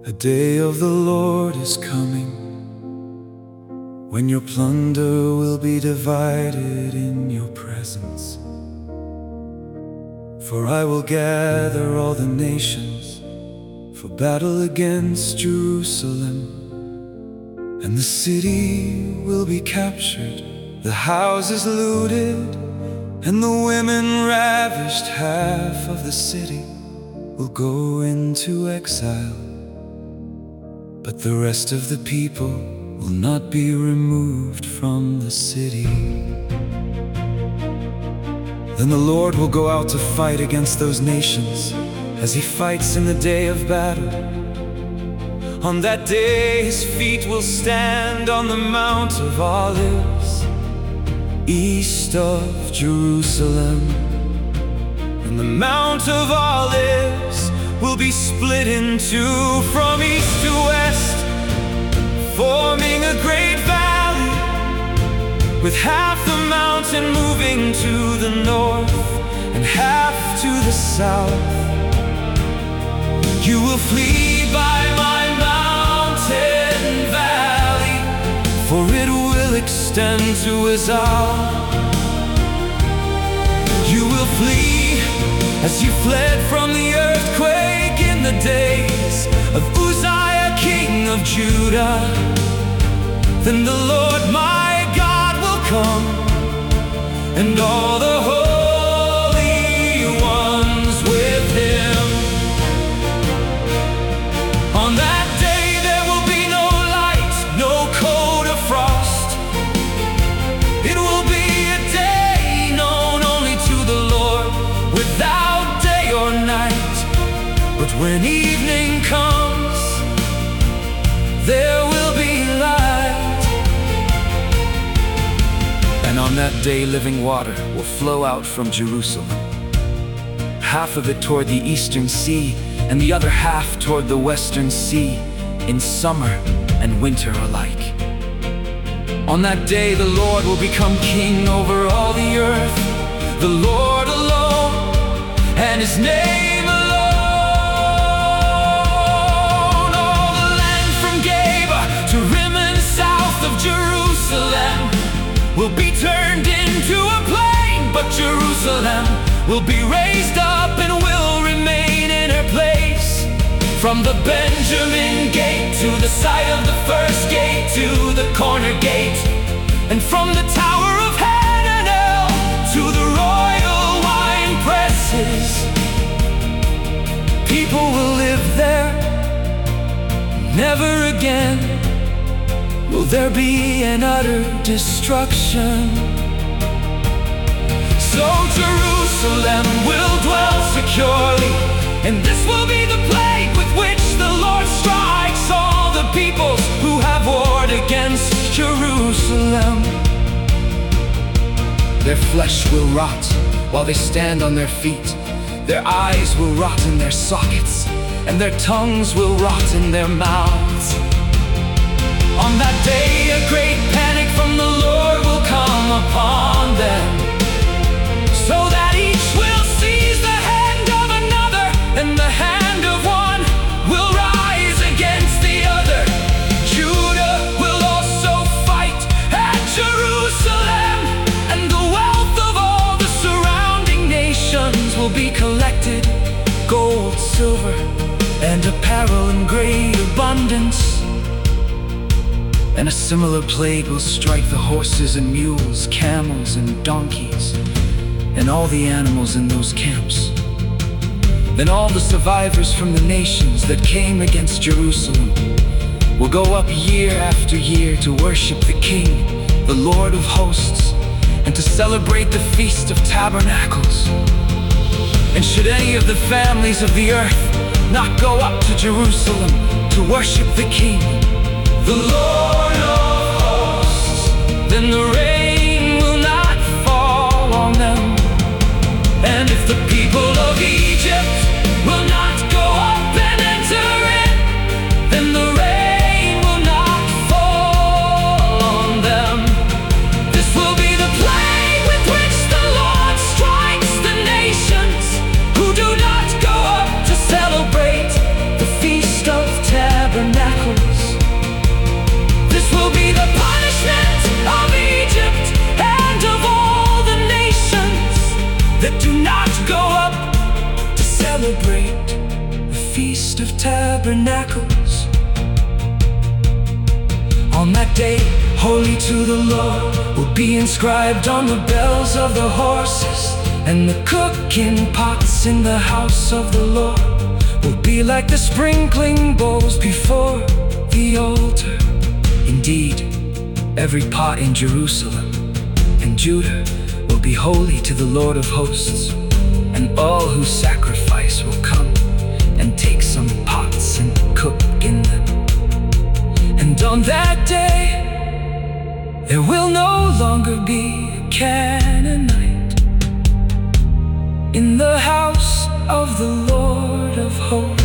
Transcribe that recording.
The day of the Lord is coming, when your plunder will be divided in your presence. For I will gather all the nations for battle against Jerusalem. And the city will be captured, the houses looted, and the women ravished. Half of the city will go into exile, but the rest of the people will not be removed from the city. Then the Lord will go out to fight against those nations, as he fights in the day of battle. On that day his feet will stand on the Mount of Olives, east of Jerusalem. And the Mount of Olives will be split in two from east to west, forming a great valley, with half the mountain moving to the north and half to the south. You will flee by my mountain valley, for it will extend to Azal. You will flee as you fled from the earthquake in the days of Uzziah, king of Judah. Then the Lord my God will come, and all the holy ones with him. On that day there will be no light, no cold or frost. It will be a day known only to the Lord, without day or night. But when evening comes, there will be light. And on that day living water will flow out from Jerusalem, half of it toward the eastern sea, and the other half toward the western sea, in summer and winter alike. On that day the Lord will become king over all the earth, the Lord alone, and his name alone. All the land from Geba to Rimmon, south of Jerusalem, will be turned into a plain, but Jerusalem will be raised up and will remain in her place. From the Benjamin gate to the site of the first gate to the corner gate, and from the tower of Hananel to the royal wine presses, people will live there. Never again will there be an utter destruction. So Jerusalem will dwell securely, and this will be the plague with which the Lord strikes all the peoples who have warred against Jerusalem. Their flesh will rot while they stand on their feet. Their eyes will rot in their sockets, and their tongues will rot in their mouths. On that day a great panic from the Lord will come upon them, so that each will seize the hand of another, and the hand of one will rise against the other. Judah will also fight at Jerusalem, and the wealth of all the surrounding nations will be collected, gold, silver, and apparel in great abundance. And a similar plague will strike the horses and mules, camels and donkeys, and all the animals in those camps. Then all the survivors from the nations that came against Jerusalem will go up year after year to worship the King, the Lord of hosts, and to celebrate the Feast of Tabernacles. And should any of the families of the earth not go up to Jerusalem to worship the King, the Lord of hosts, then the rain will not fall on them. And if the people of Egypt will not go up and enter in, then the rain will not fall on them. This will be the plague with which the Lord strikes the nations who do not go up to celebrate the Feast of Tabernacles. Feast of Tabernacles. On that day, holy to the Lord will be inscribed on the bells of the horses, and the cooking pots in the house of the Lord will be like the sprinkling bowls before the altar. Indeed, every pot in Jerusalem and Judah will be holy to the Lord of hosts, and all who sacrifice will come and take some pots and cook in them. And on that day, there will no longer be a Canaanite in the house of the Lord of hosts.